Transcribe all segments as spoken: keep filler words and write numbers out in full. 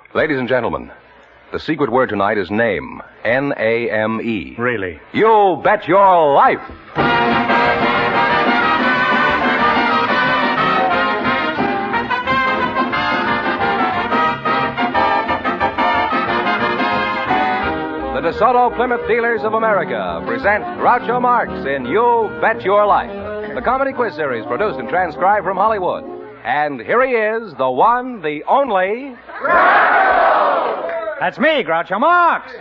Ladies and gentlemen, the secret word tonight is name. N A M E. Really? You bet your life. The DeSoto Plymouth Dealers of America present Groucho Marx in You Bet Your Life, the comedy quiz series produced and transcribed from Hollywood. And here he is, the one, the only... Groucho! That's me, Groucho Marx!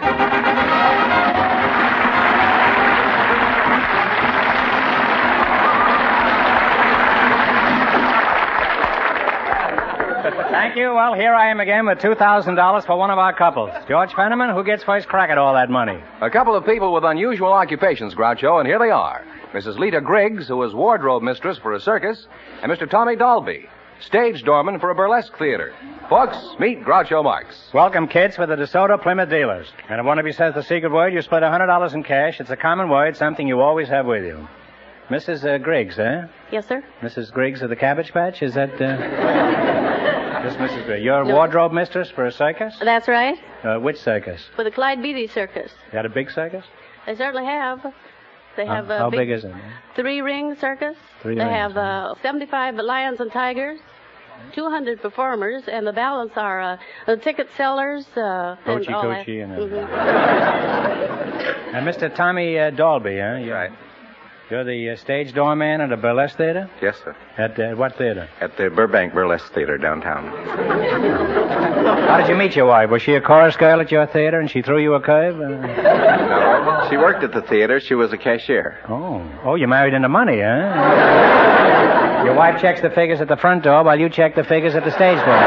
Thank you. Well, here I am again with two thousand dollars for one of our couples. George Fenneman, who gets first crack at all that money? A couple of people with unusual occupations, Groucho, and here they are. Missus Lita Griggs, who is wardrobe mistress for a circus, and Mister Tommy Dolby, stage doorman for a burlesque theater. Folks, meet Groucho Marx. Welcome, kids, for the DeSoto Plymouth Dealers. And if one of you says the secret word, you split one hundred dollars in cash. It's a common word, something you always have with you. Missus Uh, Griggs, eh? Yes, sir. Missus Griggs of the Cabbage Patch? Is that, uh... Just Missus Griggs. You're a no. wardrobe mistress for a circus? That's right. Uh, which circus? For the Clyde Beatty Circus. You got a big circus? They certainly have. They have how, a how big, big is it? Three-ring circus. Three they rings, have uh, seventy-five lions and tigers, two hundred performers, and the balance are uh, the ticket sellers. Uh, Coachy, and all coachy, that. and Mm-hmm. And Mister Tommy uh, Dolby, huh? You're, Right. You're the uh, stage doorman at a burlesque theater? Yes, sir. At uh, what theater? At the Burbank Burlesque Theater downtown. How did you meet your wife? Was she a chorus girl at your theater and she threw you a curve? Uh... No, she worked at the theater. She was a cashier. Oh. Oh, you married into money, huh? Your wife checks the figures at the front door while you check the figures at the stage door.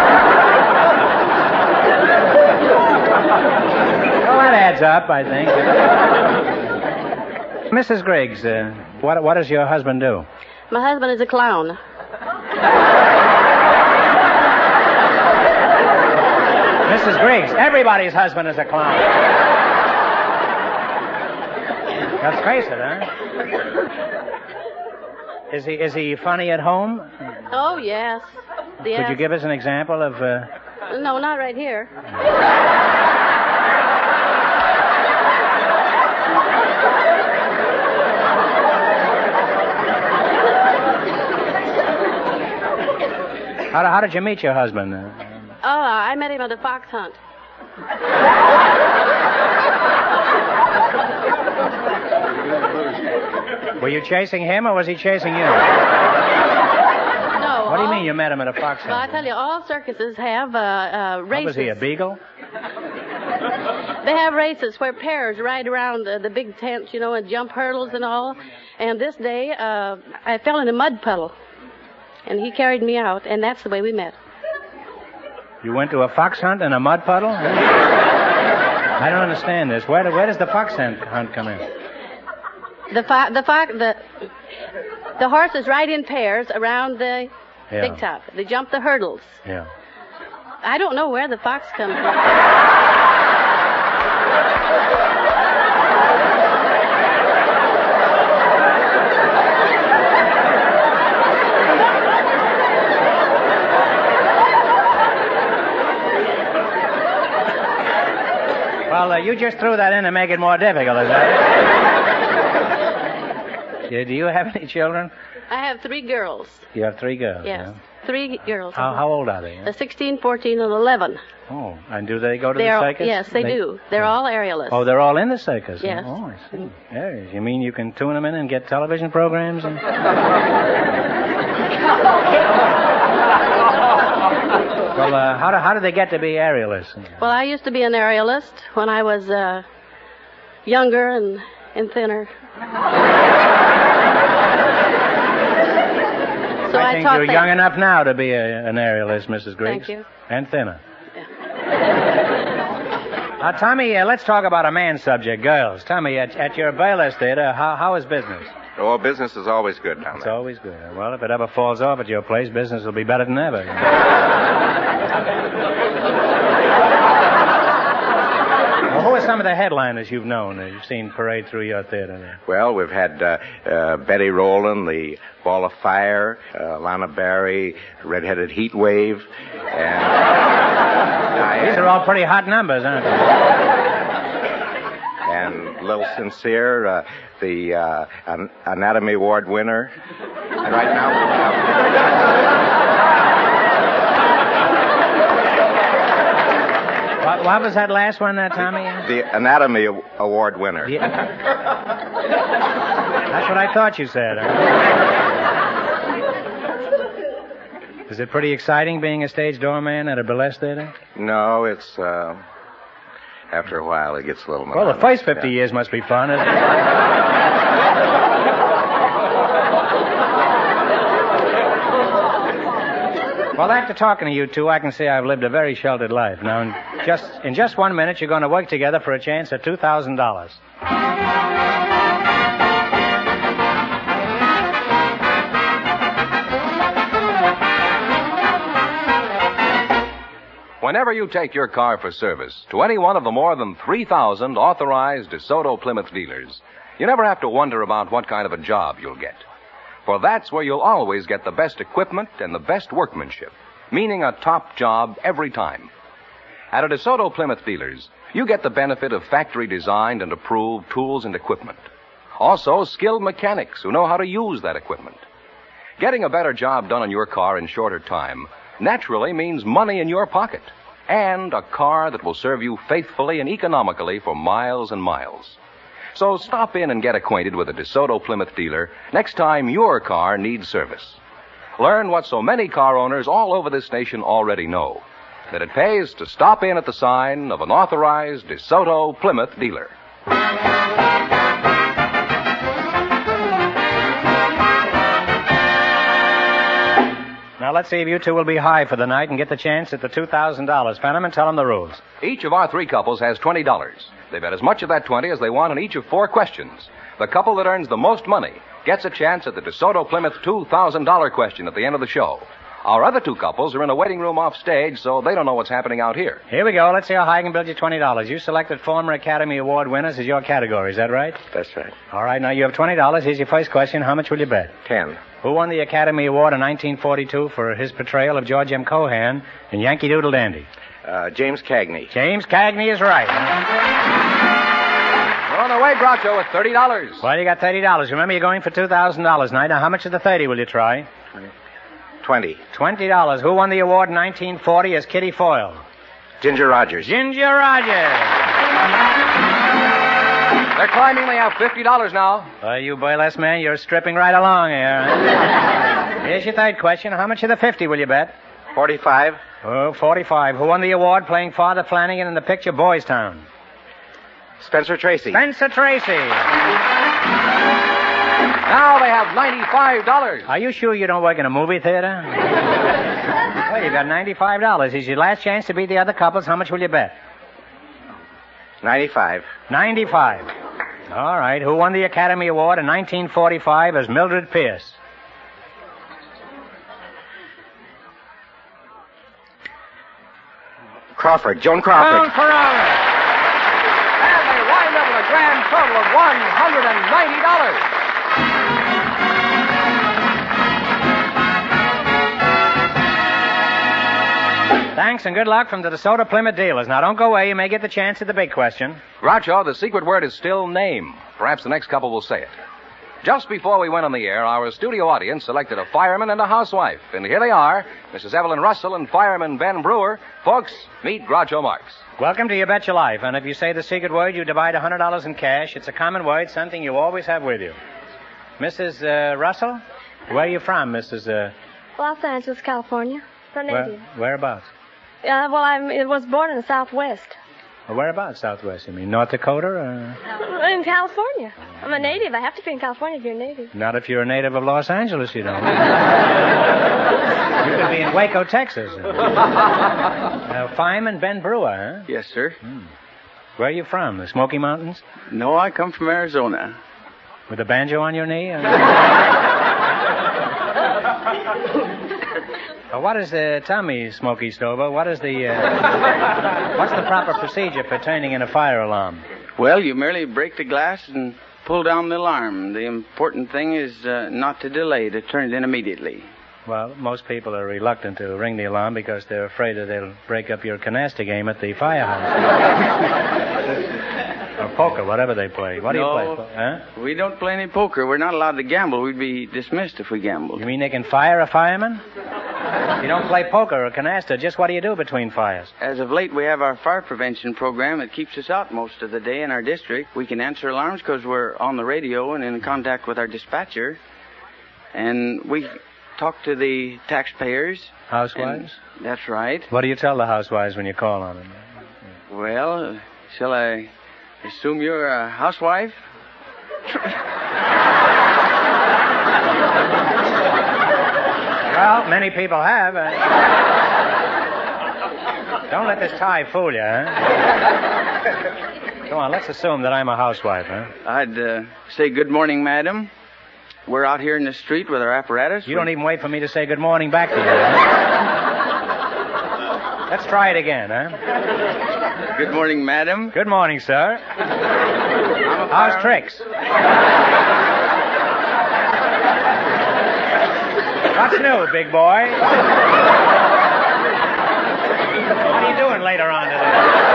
Well, that adds up, I think. Missus Griggs, uh, what, what does your husband do? My husband is a clown. Missus Griggs, everybody's husband is a clown. Let's face it, huh? Is he is he funny at home? Oh, yes. yes. Could you give us an example of... Uh... No, not right here. How, how did you meet your husband? Uh, oh, I met him at a fox hunt. Were you chasing him or was he chasing you? No. What do you all, mean you met him at a fox hunt? Well, I tell you, all circuses have uh, uh, races. What was he, a beagle? They have races where pairs ride around uh, the big tents, you know, and jump hurdles and all. And this day, uh, I fell in a mud puddle. And he carried me out, and that's the way we met. You went to a fox hunt in a mud puddle? I don't understand this. Where, do, where does the fox hunt, hunt come in? The fo- the fox the the horses ride in pairs around the yeah. big top. They jump the hurdles. Yeah. I don't know where the fox comes from. Well, uh, you just threw that in to make it more difficult, is that? Yeah, do you have any children? I have three girls. You have three girls? Yes, Yeah? three girls. How, how old are they? Uh, sixteen, fourteen, and eleven. Oh, and do they go to They're, the circus? Yes, they, they do. They're all aerialists. Oh, they're all in the circus? Yes. Oh, I see. Yeah, you mean you can tune them in and get television programs? And... Well, uh, how, do, how did they get to be aerialists? Well, I used to be an aerialist when I was uh, younger and, and thinner. So I, I think taught you're them. young enough now to be a, an aerialist, Missus Griggs. Thank you. And thinner. Yeah. Uh, Tommy, uh, let's talk about a man's subject, girls. Tommy, at, at your burlesque theater, how, how is business? Oh, business is always good down It's there. always good. Well, if it ever falls off at your place, business will be better than ever. Well, who are some of the headliners you've known that you've seen parade through your theater there? Well, we've had uh, uh, Betty Rowland, the Ball of Fire, uh, Lana Barry, Red-Headed Heat Wave, and all pretty hot numbers, aren't they? And a little sincere, uh, the uh, an- Anatomy Award winner. And right now we have... What, what was that last one there, Tommy? The Anatomy Award winner. Yeah. That's what I thought you said. Huh? Is it pretty exciting being a stage doorman at a burlesque theater? No, it's, uh, after a while it gets a little Well, the first fifty yeah. years must be fun, isn't it? Well, after talking to you two, I can say I've lived a very sheltered life. Now, in just, in just one minute, you're going to work together for a chance at two thousand dollars. Whenever you take your car for service to any one of the more than three thousand authorized DeSoto Plymouth dealers, you never have to wonder about what kind of a job you'll get. For that's where you'll always get the best equipment and the best workmanship, meaning a top job every time. At a DeSoto Plymouth dealers, you get the benefit of factory-designed and approved tools and equipment. Also, skilled mechanics who know how to use that equipment. Getting a better job done on your car in shorter time naturally means money in your pocket and a car that will serve you faithfully and economically for miles and miles. So stop in and get acquainted with a DeSoto Plymouth dealer next time your car needs service. Learn what so many car owners all over this nation already know, that it pays to stop in at the sign of an authorized DeSoto Plymouth dealer. Now, let's see if you two will be high for the night and get the chance at the two thousand dollars. Fenneman, tell them the rules. Each of our three couples has twenty dollars. They bet as much of that twenty as they want in each of four questions. The couple that earns the most money gets a chance at the DeSoto Plymouth two thousand dollars question at the end of the show. Our other two couples are in a waiting room off stage, so they don't know what's happening out here. Here we go. Let's see how high I can build you twenty dollars. You selected former Academy Award winners as your category. Is that right? That's right. All right. Now, you have twenty dollars. Here's your first question. How much will you bet? Ten. Who won the Academy Award in nineteen forty-two for his portrayal of George M. Cohan in Yankee Doodle Dandy? Uh, James Cagney. James Cagney is right. We're on our way, Groucho, with thirty dollars. Well, you got thirty dollars. Remember, you're going for two thousand dollars tonight. Now, how much of the thirty will you try? Twenty. Twenty dollars. Who won the award in nineteen forty as Kitty Foyle? Ginger Rogers. Ginger Rogers. They're climbing. They have fifty dollars now. Well, you burlesque man, you're stripping right along here. Here's your third question. How much of the fifty will you bet? Forty-five. Oh, forty-five. Who won the award playing Father Flanagan in the picture Boys Town? Spencer Tracy. Spencer Tracy. Now they have ninety-five dollars. Are you sure you don't work in a movie theater? Well, you got ninety-five dollars. Here's your last chance to beat the other couples. How much will you bet? Ninety-five. Ninety-five. All right. Who won the Academy Award in nineteen forty-five as Mildred Pierce? Crawford. Joan Crawford. Joan Crawford. And they wind up with a grand total of one hundred ninety dollars. Thanks and good luck from the DeSoto Plymouth dealers. Now, don't go away. You may get the chance at the big question. Groucho, the secret word is still name. Perhaps the next couple will say it. Just before we went on the air, our studio audience selected a fireman and a housewife. And here they are, Missus Evelyn Russell and fireman Ben Brewer. Folks, meet Groucho Marx. Welcome to You Bet Your Life. And if you say the secret word, you divide one hundred dollars in cash. It's a common word, something you always have with you. Missus Uh, Russell, where are you from, Missus Uh... Los Angeles, California. From Where, India. whereabouts? Uh, well, I was born in the Southwest. Well, whereabouts, Southwest? You mean North Dakota or... In California. I'm a native. I have to be in California if you're a native. Not if you're a native of Los Angeles, you don't. You could be in Waco, Texas. Uh, fireman Ben Brewer, huh? Yes, sir. Hmm. Where are you from? The Smoky Mountains? No, I come from Arizona. With a banjo on your knee? Uh, what is the... Tell me, Smokey Stover, what is the... Uh, what's the proper procedure for turning in a fire alarm? Well, you merely break the glass and pull down the alarm. The important thing is uh, not to delay, to turn it in immediately. Well, most people are reluctant to ring the alarm because they're afraid that they'll break up your canasta game at the firehouse. Or poker, whatever they play. What do No, you play? Huh? We don't play any poker. We're not allowed to gamble. We'd be dismissed if we gambled. You mean they can fire a fireman? You don't play poker or canasta. Just what do you do between fires? As of late, we have our fire prevention program that keeps us out most of the day in our district. We can answer alarms because we're on the radio and in contact with our dispatcher. And we talk to the taxpayers. Housewives? And that's right. What do you tell the housewives when you call on them? Well, uh, shall I assume you're a housewife? Well, many people have. Uh... Don't let this tie fool you, huh? Come on, let's assume that I'm a housewife, huh? I'd uh, say good morning, madam. We're out here in the street with our apparatus. You don't even wait for me to say good morning back to you, huh? Let's try it again, huh? Good morning, madam. Good morning, sir. How's tricks? What's new, big boy? What are you doing later on today?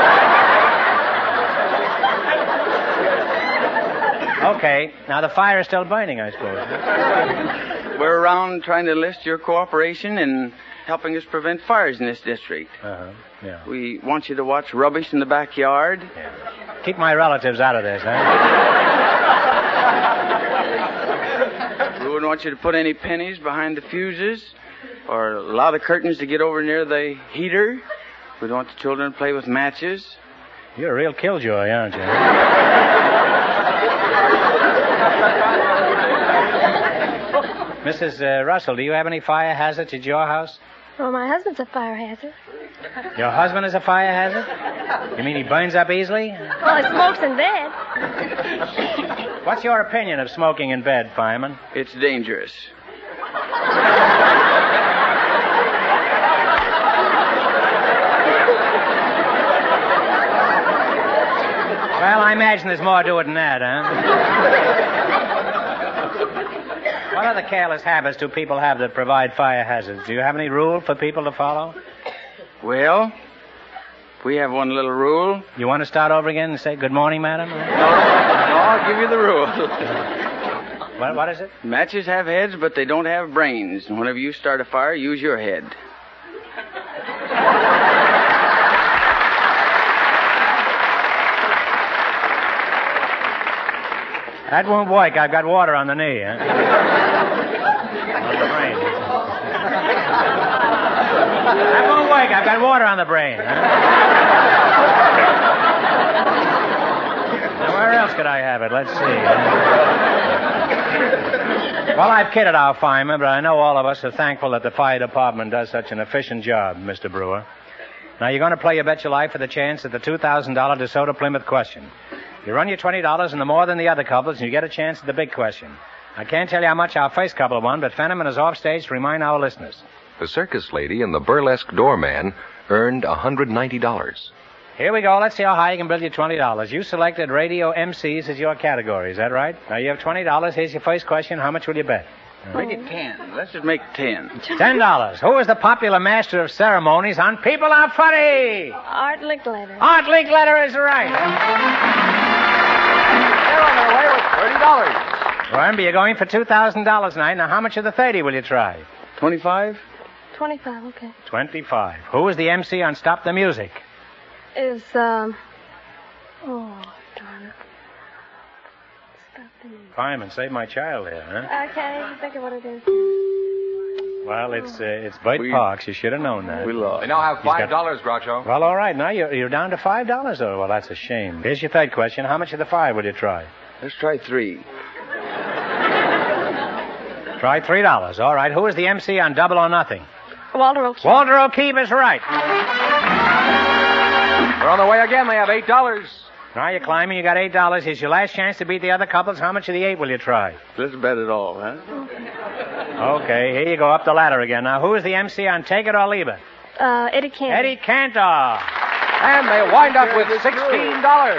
Okay, now the fire is still burning, I suppose. We're around trying to enlist your cooperation in helping us prevent fires in this district. Uh-huh, yeah. We want you to watch rubbish in the backyard. yeah. Keep my relatives out of this, huh? We wouldn't want you to put any pennies behind the fuses or allow the curtains to get over near the heater. We don't want the children to play with matches. You're a real killjoy, aren't you? Missus Uh, Russell, do you have any fire hazards at your house? Well, my husband's a fire hazard. Your husband is a fire hazard? You mean he burns up easily? Well, he smokes in bed. What's your opinion of smoking in bed, fireman? It's dangerous. Well, I imagine there's more to it than that, huh? What other careless habits do people have that provide fire hazards? Do you have any rule for people to follow? Well, we have one little rule. You want to start over again and say good morning, madam? No, I'll give you the rule. What, what is it? Matches have heads, but they don't have brains. And whenever you start a fire, use your head. That won't work. I've got water on the knee, huh? On the brain. That won't work. I've got water on the brain, huh? Now, where else could I have it? Let's see. Well, I've kidded our firemen, but I know all of us are thankful that the fire department does such an efficient job, Mister Brewer. Now, you're going to play You Bet Your Life for the chance at the two thousand dollars DeSoto Plymouth question. You run your twenty dollars and the more than the other couples, and you get a chance at the big question. I can't tell you how much our first couple won, but Fenneman is off stage to remind our listeners. The circus lady and the burlesque doorman earned one hundred ninety dollars. Here we go. Let's see how high you can build your twenty dollars. You selected radio M Cs as your category. Is that right? Now, you have twenty dollars. Here's your first question. How much will you bet? Make it ten. Let's just make ten. Ten dollars. Who is the popular master of ceremonies on People Are Funny? Art Linkletter. Art Linkletter is right. They're on their way with thirty dollars. Remember, you're going for two thousand dollars tonight. Now, how much of the thirty will you try? Twenty-five? Twenty-five, okay. Twenty-five. Who is the M C on Stop the Music? Is, um... Oh, darn it. Stop the music. Fireman, save my child here, huh? I can't even think of what it is. Well, it's uh, it's Bert We- Parks. You should have known that. We lost. They now have He's got- five dollars, Groucho. Well, all right. Now you're, you're down to five dollars. Oh, well, that's a shame. Here's your third question. How much of the five will you try? Let's try three. Try three dollars. All right. Who is the M C on Double or Nothing? Walter O'Keefe. Walter O'Keefe is right. They're on their way again. They have eight dollars. Now you're climbing. You got eight dollars. Here's your last chance to beat the other couples. How much of the eight will you try? Let's bet it all, huh? Okay. Here you go up the ladder again. Now, who is the M C on Take It or Leave It? Uh, Eddie Cantor. Eddie Cantor. And they wind up with sixteen dollars.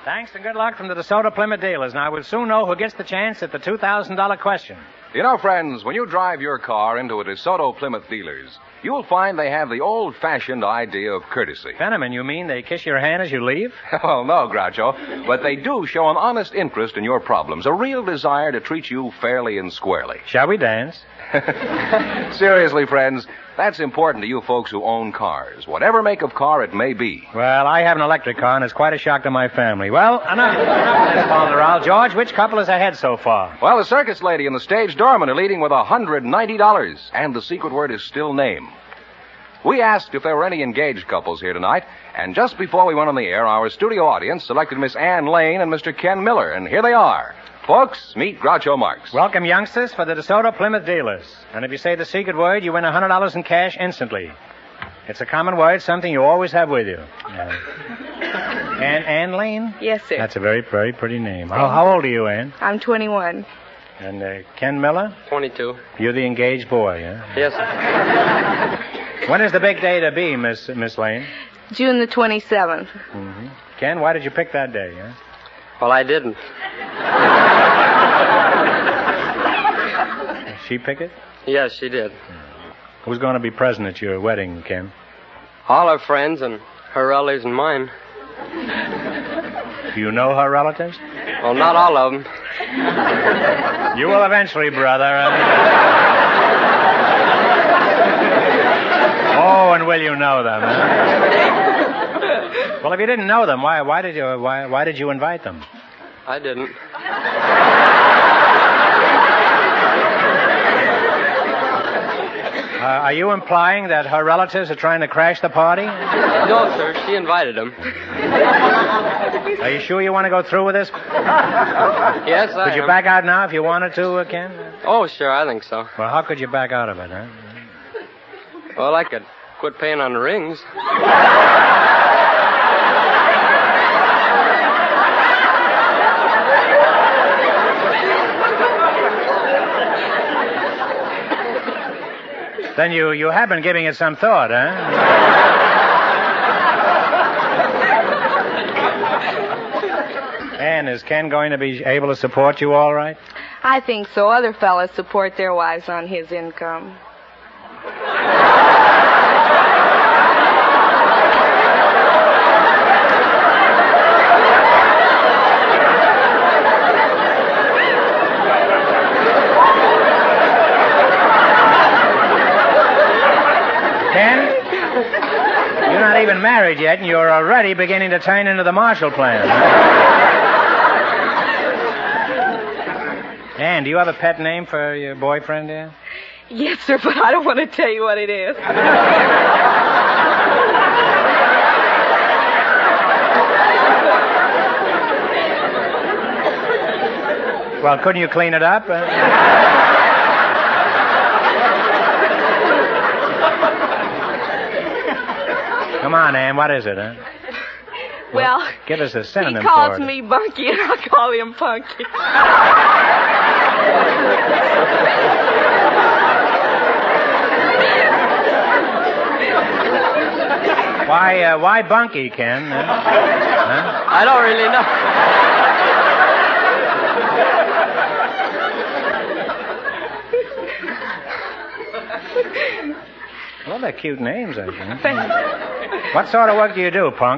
Thanks and good luck from the DeSoto Plymouth dealers. Now, we'll soon know who gets the chance at the two thousand dollars question. You know, friends, when you drive your car into a DeSoto Plymouth dealer's, you'll find they have the old-fashioned idea of courtesy. Fenneman, you mean they kiss your hand as you leave? Well, no, Groucho, but they do show an honest interest in your problems, a real desire to treat you fairly and squarely. Shall we dance? Seriously, friends, that's important to you folks who own cars, whatever make of car it may be. Well, I have an electric car, and it's quite a shock to my family. Well, enough, enough of this, Balderal. George, which couple is ahead so far? Well, the circus lady and the stage doorman are leading with one hundred ninety dollars, and the secret word is still name. We asked if there were any engaged couples here tonight, and just before we went on the air, our studio audience selected Miss Ann Lane and Mister Ken Miller, and here they are. Folks, meet Groucho Marx. Welcome, youngsters, for the DeSoto Plymouth dealers. And if you say the secret word, you win one hundred dollars in cash instantly. It's a common word, something you always have with you. Yeah. Ann, Ann Lane? Yes, sir. That's a very, very pretty name. How, how old are you, Ann? I'm twenty-one. And uh, Ken Miller? twenty-two. You're the engaged boy, yeah? Yes, sir. When is the big day to be, Miss Miss Lane? June the twenty-seventh. Mm-hmm. Ken, why did you pick that day, huh? Well, I didn't. She pick it? Yes, she did. Who's going to be present at your wedding, Ken? All her friends and her relatives and mine. Do you know her relatives? Well, not all of them. You will eventually, brother. Oh, and will you know them? Huh? Well, if you didn't know them, why why did you why why did you invite them? I didn't. Uh, are you implying that her relatives are trying to crash the party? No, sir. She invited them. Are you sure you want to go through with this? Yes, I Could you am. back out now if you wanted to, uh, Ken? Oh, sure. I think so. Well, how could you back out of it, huh? Well, I could quit paying on the rings. Then you, you have been giving it some thought, huh? Ann, is Ken going to be able to support you all right? I think so. Other fellas support their wives on his income. You're not even married yet, and you're already beginning to turn into the Marshall Plan. Ann, do you have a pet name for your boyfriend, dear? Yes, sir, but I don't want to tell you what it is. Well, couldn't you clean it up? Uh... Come on, Ann, what is it, huh? Well, well give us a synonym he calls for it. me Bunky, and I call him Punky. Why, uh, why Bunky, Ken? Uh, huh? I don't really know. Well, they're cute names, I think. What sort of work do you do, punk?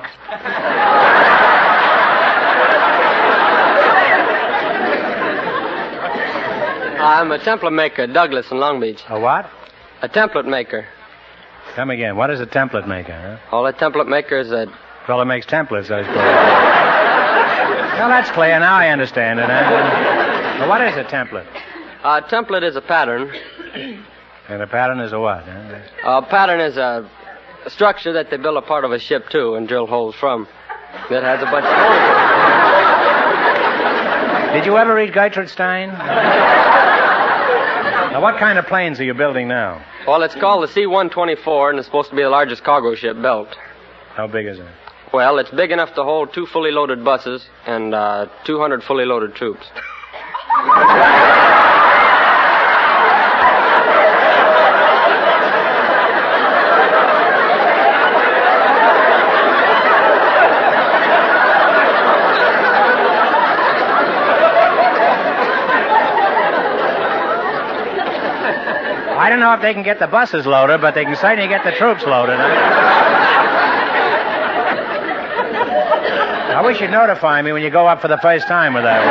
I'm a template maker at Douglas in Long Beach. A what? A template maker. Come again. What is a template maker, huh? All a template maker is a... Fellow makes templates, I suppose. Well, that's clear. Now I understand it, huh? Well, what is a template? A template is a pattern. And a pattern is a what, huh? A pattern is a, a structure that they build a part of a ship to and drill holes from that has a bunch of holes. Did you ever read Gertrude Stein? Now, what kind of planes are you building now? Well, it's called the C one twenty-four, and it's supposed to be the largest cargo ship built. How big is it? Well, it's big enough to hold two fully loaded buses and uh, two hundred fully loaded troops. I don't know if they can get the buses loaded, but they can certainly get the troops loaded. I wish you'd notify me when you go up for the first time with that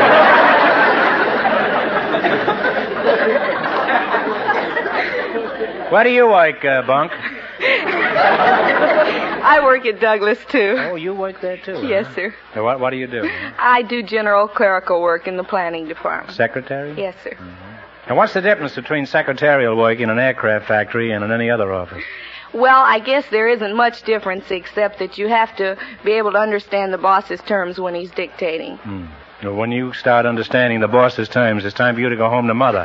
one. Where do you work, uh, Bunk? I work at Douglas, too. Oh, you work there, too? Yes, huh? sir. So what, what do you do? I do general clerical work in the planning department. Secretary? Yes, sir. Mm-hmm. And what's the difference between secretarial work in an aircraft factory and in any other office? Well, I guess there isn't much difference except that you have to be able to understand the boss's terms when he's dictating. Hmm. Well, when you start understanding the boss's terms, it's time for you to go home to Mother.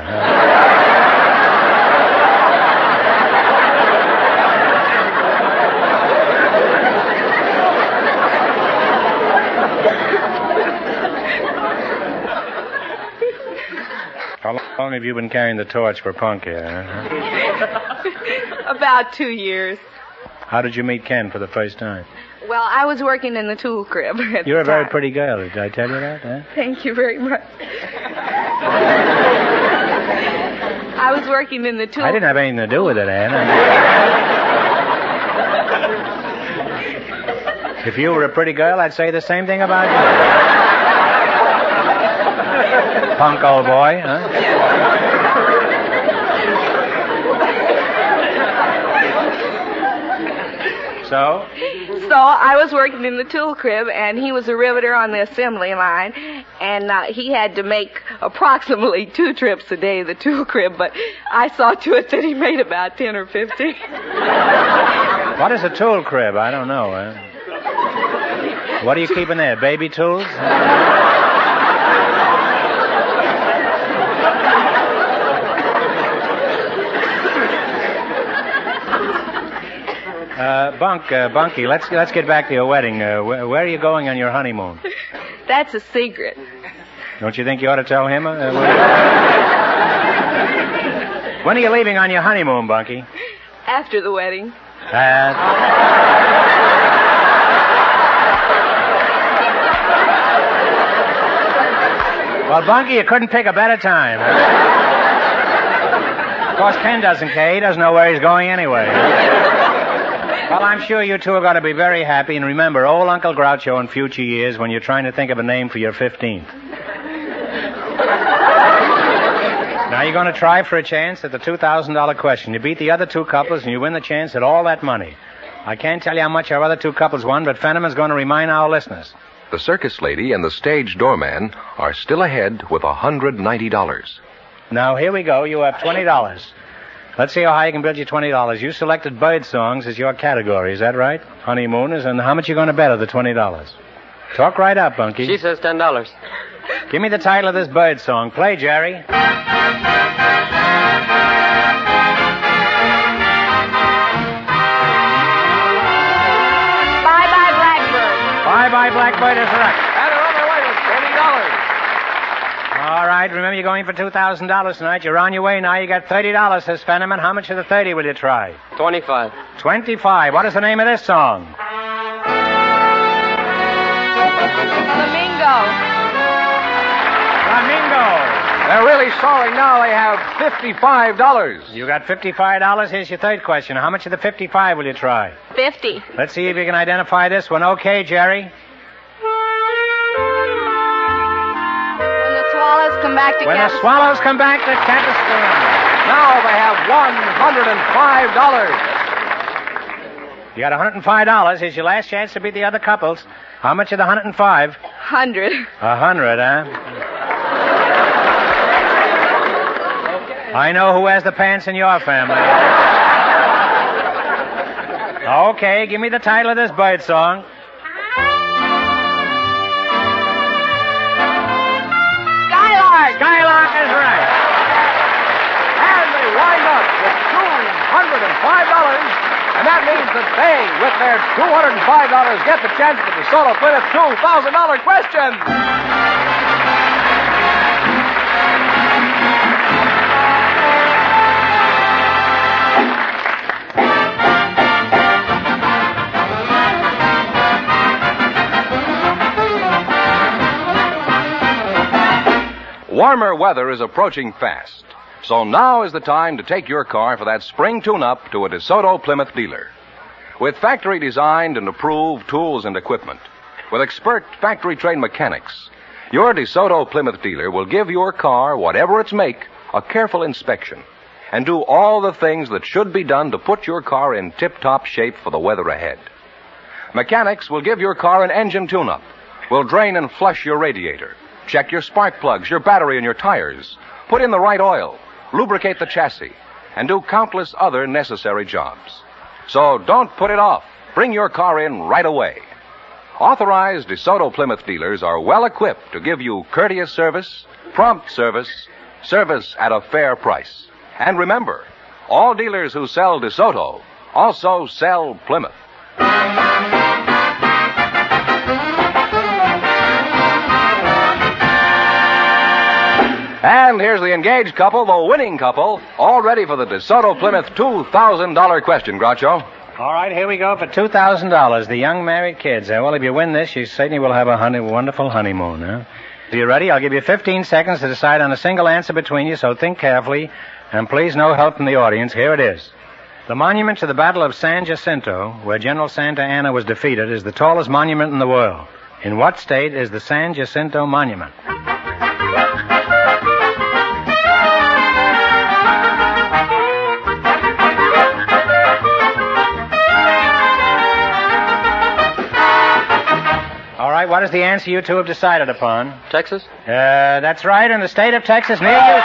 How long have you been carrying the torch for Punk here? Huh? About two years. How did you meet Ken for the first time? Well, I was working in the tool crib at You're the a very time. pretty girl. Did I tell you that? Huh? Thank you very much. I was working in the tool... I didn't have anything to do with it, Ann. If you were a pretty girl, I'd say the same thing about you. Punk old boy, huh? So? So I was working in the tool crib, and he was a riveter on the assembly line, and uh, he had to make approximately two trips a day to the tool crib, but I saw to it that he made about ten or fifteen. What is a tool crib? I don't know. Huh? What are you keeping there? Baby tools? Uh, Bunk, uh, Bunky, let's let's get back to your wedding. Uh, wh- where are you going on your honeymoon? That's a secret. Don't you think you ought to tell him? Uh, when are you leaving on your honeymoon, Bunky? After the wedding. Uh, well, Bunky, you couldn't pick a better time. Of course, Ken doesn't care. He doesn't know where he's going anyway. Well, I'm sure you two are going to be very happy. And remember, old Uncle Groucho in future years when you're trying to think of a name for your fifteenth. Now you're going to try for a chance at the two thousand dollars question. You beat the other two couples and you win the chance at all that money. I can't tell you how much our other two couples won, but Fenneman's going to remind our listeners. The circus lady and the stage doorman are still ahead with one hundred ninety dollars. Now, here we go. You have twenty dollars. Let's see how high you can build your twenty dollars. You selected bird songs as your category. Is that right? Honeymooners. And how much you going to bet of the twenty dollars? Talk right up, Bunky. She says ten dollars. Give me the title of this bird song. Play, Jerry. Bye-bye, Blackbird. Bye-bye, Blackbird is right. And they're on their way with twenty dollars. All right, remember you're going for two thousand dollars tonight. You're on your way now. You got thirty dollars, says Fenneman. How much of the thirty will you try? Twenty-five. twenty-five. What is the name of this song? Flamingo. Flamingo. They're really sorry now. They have fifty-five dollars. You got fifty-five dollars. Here's your third question. How much of the fifty-five will you try? Fifty. Let's see if you can identify this one. Okay, Jerry. When the swallows come back to When the Capistrano. swallows come back to Capistrano. Now they have one hundred five dollars. You got one hundred five dollars. Here's your last chance to beat the other couples. How much of the one hundred five? Hundred. A hundred, huh? I know who has the pants in your family. Okay, give me the title of this bird song. Skylark. Skylark is right. And they wind up with two hundred five dollars. And that means that they, with their two hundred five dollars, get the chance at the Solo Plymouth two thousand dollars question. Warmer weather is approaching fast. So now is the time to take your car for that spring tune-up to a DeSoto Plymouth dealer. With factory-designed and approved tools and equipment, with expert factory-trained mechanics, your DeSoto Plymouth dealer will give your car, whatever its make, a careful inspection and do all the things that should be done to put your car in tip-top shape for the weather ahead. Mechanics will give your car an engine tune-up, will drain and flush your radiator, check your spark plugs, your battery, and your tires, put in the right oil, lubricate the chassis, and do countless other necessary jobs. So don't put it off. Bring your car in right away. Authorized DeSoto Plymouth dealers are well equipped to give you courteous service, prompt service, service at a fair price. And remember, all dealers who sell DeSoto also sell Plymouth. And here's the engaged couple, the winning couple, all ready for the DeSoto Plymouth two thousand dollars question, Groucho. All right, here we go for two thousand dollars. The young married kids. Uh, well, if you win this, you certainly will have a honey, wonderful honeymoon. Huh? Are you ready? I'll give you fifteen seconds to decide on a single answer between you, so think carefully. And please, no help from the audience. Here it is. The monument to the Battle of San Jacinto, where General Santa Anna was defeated, is the tallest monument in the world. In what state is the San Jacinto Monument? All right, what is the answer you two have decided upon? Texas? Uh, that's right, in the state of Texas, near you.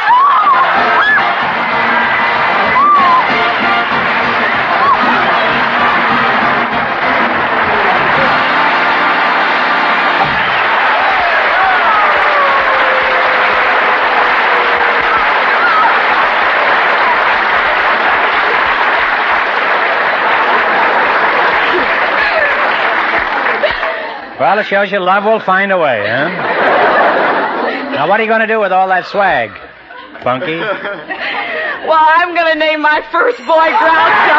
Well, it shows you love will find a way, huh? Now, what are you going to do with all that swag, Funky? Well, I'm going to name my first boy Groucho.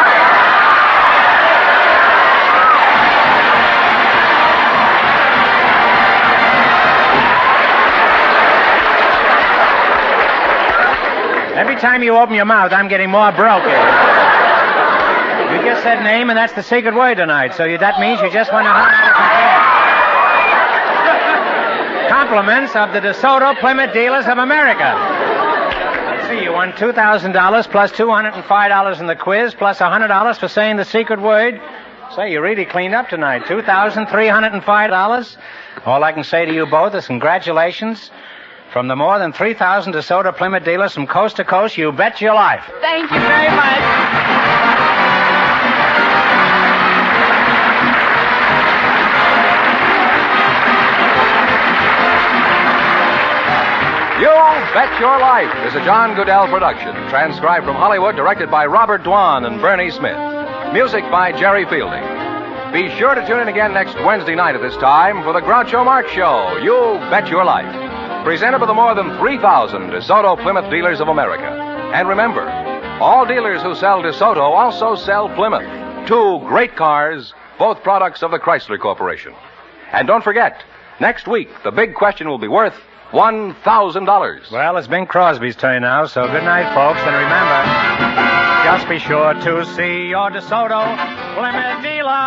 Every time you open your mouth, I'm getting more broken. You just said name, and that's the secret word tonight. So you, that means you just want to... Compliments of the DeSoto Plymouth Dealers of America. Let's see, you won two thousand dollars plus two hundred five dollars in the quiz plus one hundred dollars for saying the secret word. Say, you really cleaned up tonight. two thousand three hundred five dollars. All I can say to you both is congratulations. From the more than three thousand DeSoto Plymouth dealers from coast to coast, you bet your life. Thank you very much. You Bet Your Life is a John Goodell production, transcribed from Hollywood, directed by Robert Dwan and Bernie Smith. Music by Jerry Fielding. Be sure to tune in again next Wednesday night at this time for the Groucho Marx Show, You Bet Your Life, presented by the more than three thousand DeSoto Plymouth Dealers of America. And remember, all dealers who sell DeSoto also sell Plymouth, two great cars, both products of the Chrysler Corporation. And don't forget, next week, the big question will be worth one thousand dollars. Well, it's Bing Crosby's turn now, so good night, folks. And remember, just be sure to see your DeSoto Plymouth dealer.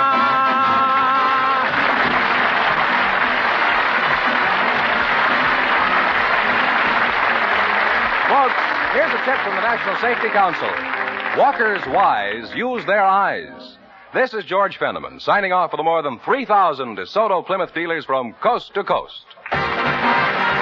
Folks, here's a tip from the National Safety Council. Walkers wise use their eyes. This is George Fenneman, signing off for the more than three thousand DeSoto Plymouth dealers from coast to coast.